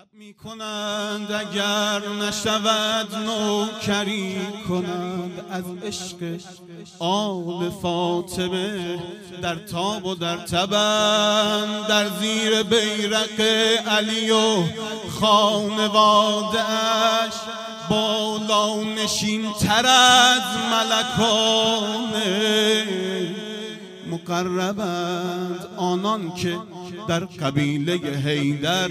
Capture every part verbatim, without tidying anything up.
می کنند اگر نشود نوکری کنند از عشق آل فاطمه، در تاب و در تبند در زیر بیرق علی و خانواده اش، بالا نشین تر از ملکانه مقربند آنان که در قبیله حیدر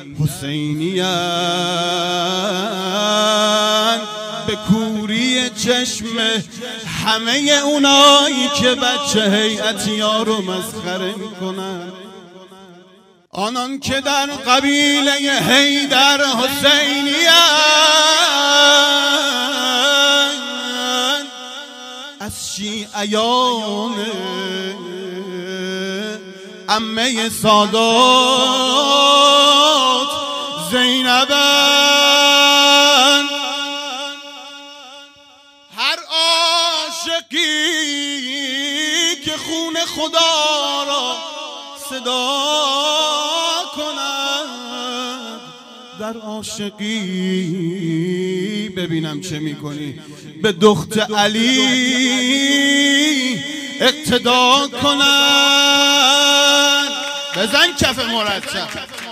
حسینی‌اند، به کوری چشم همه اونایی که بچه هیئتیا رو مسخره میکنن. آنان که در قبیله حیدر حسینی‌اند، از شیعیان عمه سادات زینبند. هر عاشقی که خون خدا را صدا کند، در عاشقی ببینم چه میکنی، به دخت علی اقتدا کنند. بزن کف مرتب.